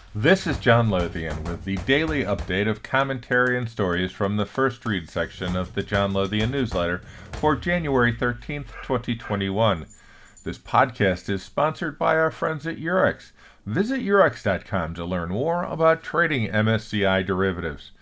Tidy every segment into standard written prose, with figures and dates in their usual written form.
This is John Lothian with the daily update of commentary and stories from the First Read section of the John Lothian newsletter for January 13th, 2021. This podcast is sponsored by our friends at Eurex. Visit Eurex.com to learn more about trading MSCI derivatives.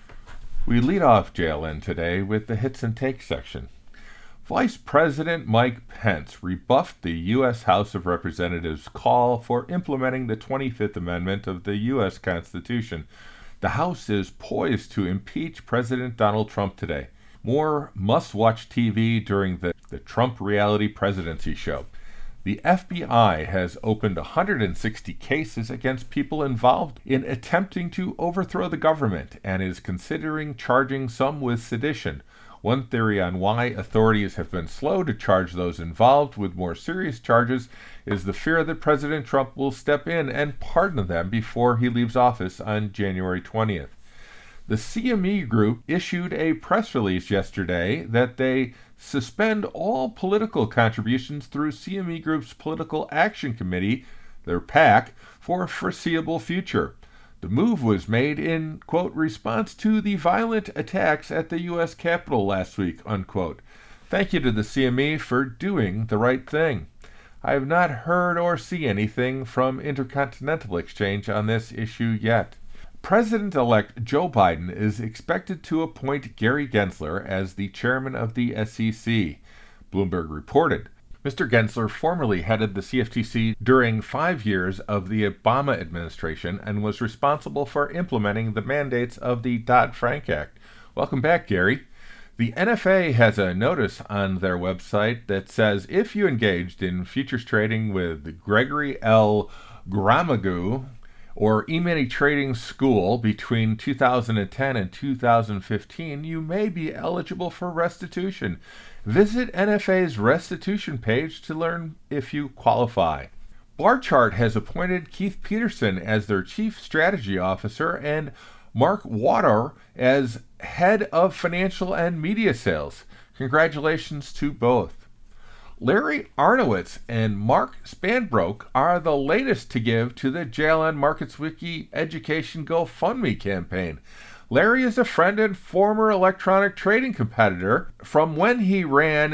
We lead off JLN today with the Hits and Takes section. Vice President Mike Pence rebuffed the U.S. House of Representatives' call for implementing the 25th Amendment of the U.S. Constitution. The House is poised to impeach President Donald Trump today. More must-watch TV during the Trump reality presidency show. The FBI has opened 160 cases against people involved in attempting to overthrow the government and is considering charging some with sedition. One theory on why authorities have been slow to charge those involved with more serious charges is the fear that President Trump will step in and pardon them before he leaves office on January 20th. The CME Group issued a press release yesterday that they suspend all political contributions through CME Group's Political Action Committee, their PAC, for a foreseeable future. The move was made in, quote, response to the violent attacks at the U.S. Capitol last week, unquote. Thank you to the CME for doing the right thing. I have not heard or see anything from Intercontinental Exchange on this issue yet. President-elect Joe Biden is expected to appoint Gary Gensler as the chairman of the SEC, Bloomberg reported. Mr. Gensler formerly headed the CFTC during 5 years of the Obama administration and was responsible for implementing the mandates of the Dodd-Frank Act. Welcome back, Gary. The NFA has a notice on their website that says if you engaged in futures trading with Gregory L. Gramagu or E-mini Trading School between 2010 and 2015, you may be eligible for restitution. Visit NFA's restitution page to learn if you qualify. Barchart has appointed Keith Peterson as their Chief Strategy Officer and Mark Water as Head of Financial and Media Sales. Congratulations to both. Larry Arnowitz and Mark Spanbrook are the latest to give to the JLN Markets Wiki Education GoFundMe campaign. Larry is a friend and former electronic trading competitor from when he ran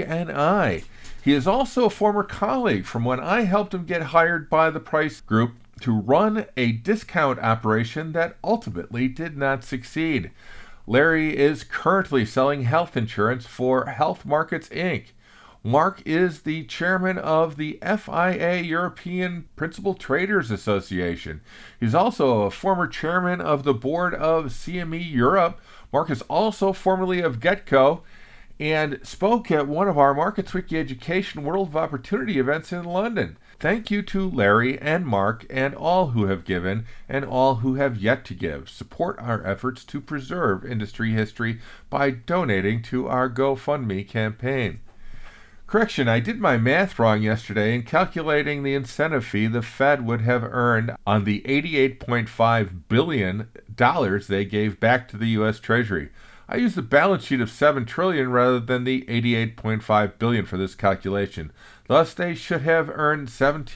GNI. He is also a former colleague from when I helped him get hired by the Price Group to run a discount operation that ultimately did not succeed. Larry is currently selling health insurance for Health Markets, Inc. Mark is the chairman of the FIA European Principal Traders Association. He's also a former chairman of the board of CME Europe. Mark is also formerly of GetCo and spoke at one of our Markets Wiki Education World of Opportunity events in London. Thank you to Larry and Mark and all who have given and all who have yet to give. Support our efforts to preserve industry history by donating to our GoFundMe campaign. Correction, I did my math wrong yesterday in calculating the incentive fee the Fed would have earned on the $88.5 billion they gave back to the U.S. Treasury. I used the balance sheet of $7 trillion rather than the $88.5 billion for this calculation. Thus, they should have earned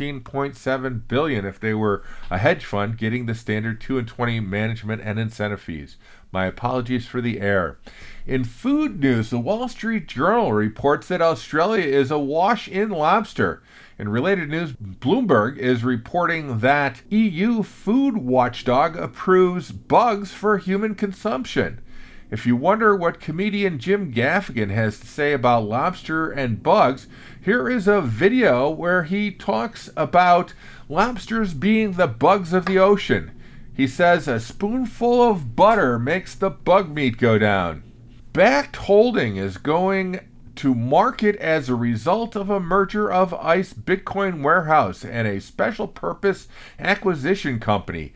$17.7 billion if they were a hedge fund getting the standard 2 and 20 management and incentive fees. My apologies for the error. In food news, the Wall Street Journal reports that Australia is awash in lobster. In related news, Bloomberg is reporting that EU food watchdog approves bugs for human consumption. If you wonder what comedian Jim Gaffigan has to say about lobster and bugs, here is a video where he talks about lobsters being the bugs of the ocean. He says a spoonful of butter makes the bug meat go down. Bakkt Holding is going to market as a result of a merger of ICE Bitcoin Warehouse and a special purpose acquisition company,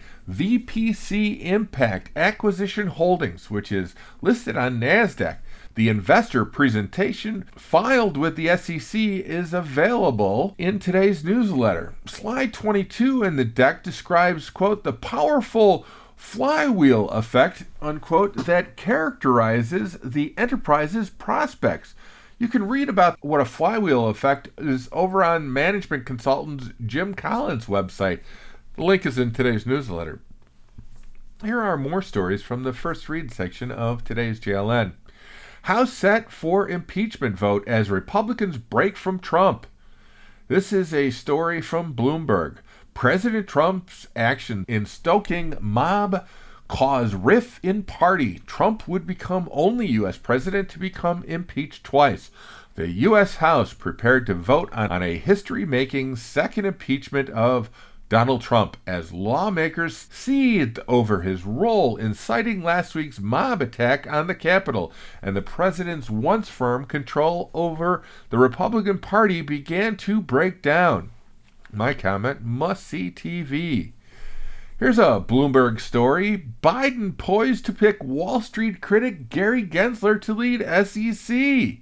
VPC Impact Acquisition Holdings, which is listed on NASDAQ. The investor presentation filed with the SEC is available in today's newsletter. Slide 22 in the deck describes, quote, the powerful flywheel effect, unquote, that characterizes the enterprise's prospects. You can read about what a flywheel effect is over on management consultant Jim Collins' website. The link is in today's newsletter. Here are more stories from the first read section of today's JLN. House set for impeachment vote as Republicans break from Trump. This is a story from Bloomberg. President Trump's action in stoking mob cause rift in party. Trump would become only U.S. president to become impeached twice. The U.S. House prepared to vote on a history-making second impeachment of Donald Trump as lawmakers seethed over his role inciting last week's mob attack on the Capitol, and the president's once firm control over the Republican Party began to break down. My comment, must-see TV. Here's a Bloomberg story. Biden poised to pick Wall Street critic Gary Gensler to lead SEC.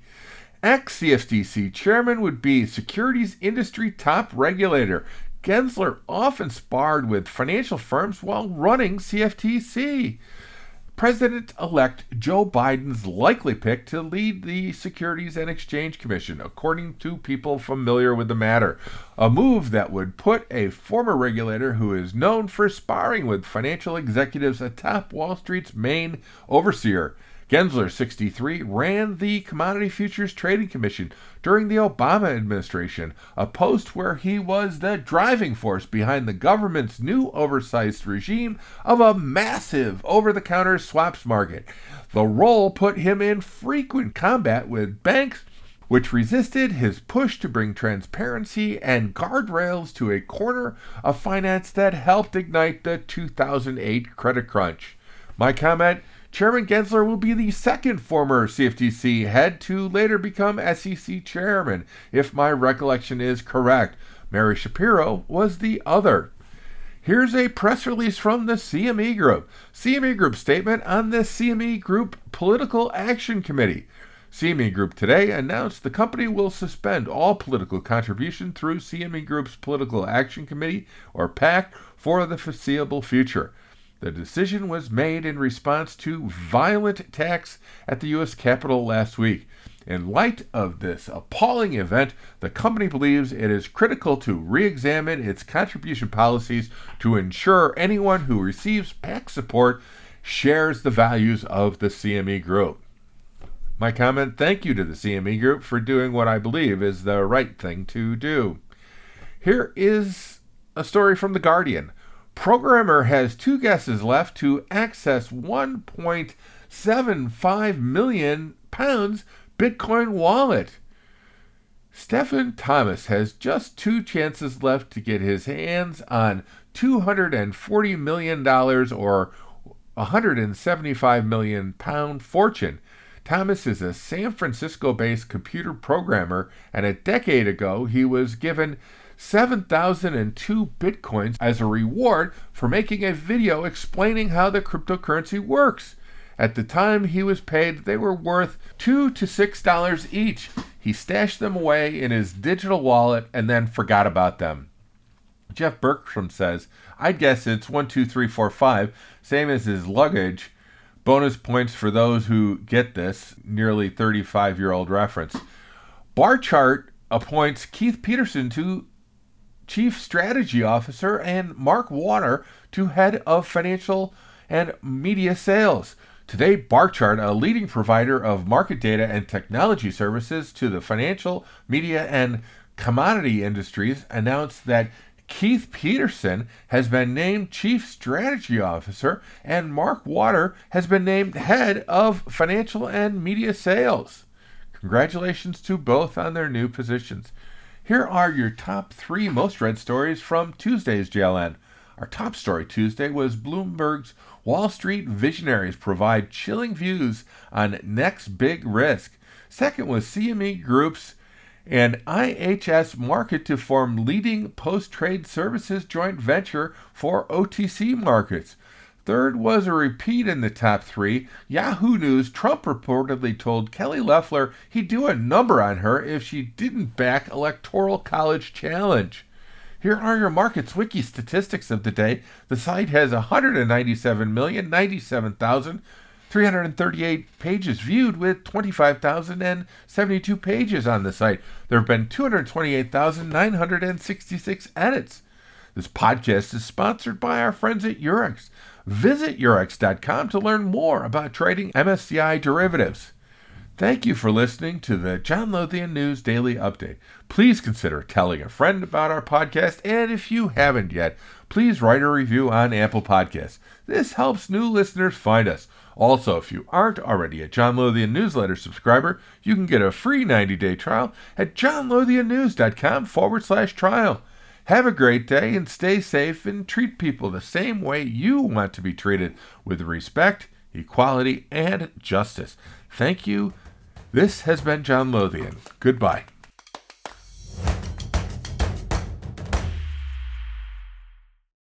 Ex-CFTC chairman would be securities industry top regulator. Gensler often sparred with financial firms while running CFTC. President-elect Joe Biden's likely pick to lead the Securities and Exchange Commission, according to people familiar with the matter. A move that would put a former regulator who is known for sparring with financial executives atop Wall Street's main overseer. Gensler, 63, ran the Commodity Futures Trading Commission during the Obama administration, a post where he was the driving force behind the government's new oversized regime of a massive over-the-counter swaps market. The role put him in frequent combat with banks, which resisted his push to bring transparency and guardrails to a corner of finance that helped ignite the 2008 credit crunch. My comment, Chairman Gensler will be the second former CFTC head to later become SEC chairman, if my recollection is correct. Mary Shapiro was the other. Here's a press release from the CME Group. CME Group statement on the CME Group Political Action Committee. CME Group today announced the company will suspend all political contribution through CME Group's Political Action Committee, or PAC, for the foreseeable future. The decision was made in response to violent attacks at the U.S. Capitol last week. In light of this appalling event, the company believes it is critical to re-examine its contribution policies to ensure anyone who receives PAC support shares the values of the CME Group. My comment, thank you to the CME Group for doing what I believe is the right thing to do. Here is a story from The Guardian. Programmer has 2 guesses left to access £1.75 million Bitcoin wallet. Stephen Thomas has just 2 chances left to get his hands on $240 million or £175 million fortune. Thomas is a San Francisco-based computer programmer, and a decade ago he was given 7,002 bitcoins as a reward for making a video explaining how the cryptocurrency works. At the time he was paid, they were worth $2 to $6 each. He stashed them away in his digital wallet and then forgot about them. Jeff Bertram says, I'd guess it's 1, 2, 3, 4, 5, same as his luggage. Bonus points for those who get this nearly 35-year-old reference. Barchart appoints Keith Peterson to Chief Strategy Officer and Mark Water to Head of Financial and Media Sales. Today, Barchart, a leading provider of market data and technology services to the financial, media, and commodity industries, announced that Keith Peterson has been named Chief Strategy Officer and Mark Water has been named Head of Financial and Media Sales. Congratulations to both on their new positions. Here are your top 3 most read stories from Tuesday's JLN. Our top story Tuesday was Bloomberg's Wall Street visionaries provide chilling views on next big risk. Second was CME Group's and IHS Markit to form leading post-trade services joint venture for OTC markets. Third was a repeat in the top 3. Yahoo News, Trump reportedly told Kelly Loeffler he'd do a number on her if she didn't back Electoral College challenge. Here are your Markets Wiki statistics of the day. The site has 197,097,338 pages viewed with 25,072 pages on the site. There have been 228,966 edits. This podcast is sponsored by our friends at Eurex. Visit Eurex.com to learn more about trading MSCI derivatives. Thank you for listening to the John Lothian News Daily Update. Please consider telling a friend about our podcast, and if you haven't yet, please write a review on Apple Podcasts. This helps new listeners find us. Also, if you aren't already a John Lothian Newsletter subscriber, you can get a free 90-day trial at johnlothiannews.com/trial. Have a great day and stay safe and treat people the same way you want to be treated, with respect, equality, and justice. Thank you. This has been John Lothian. Goodbye.